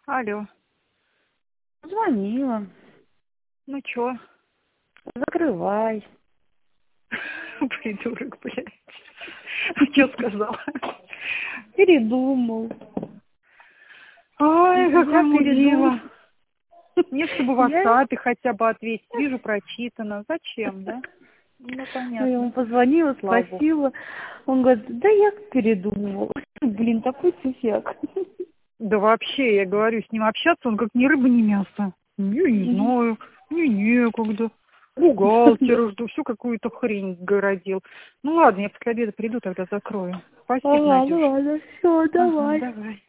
Алло. Звонила. Ну чё? Закрывай. Придурок, блядь. А чё сказала? Передумал. Ой, какой Я передумал. мудила. Нет, чтобы в Я WhatsApp хотя бы ответить. Вижу, прочитано. Зачем, да? Ну, ему понятно. позвонила, Слава богу. спросила. Он говорит, да я передумал. Блин, такой тюфяк. Да вообще, я говорю, с ним общаться, он как ни рыба, ни мясо. Я не знаю, мне некогда. Бухгалтера жду, всю какую-то хрень городил. Ну ладно, я после обеда приду, тогда закрою. Спасибо, Ага, ну Надюш. ладно, все, Ага, давай. давай.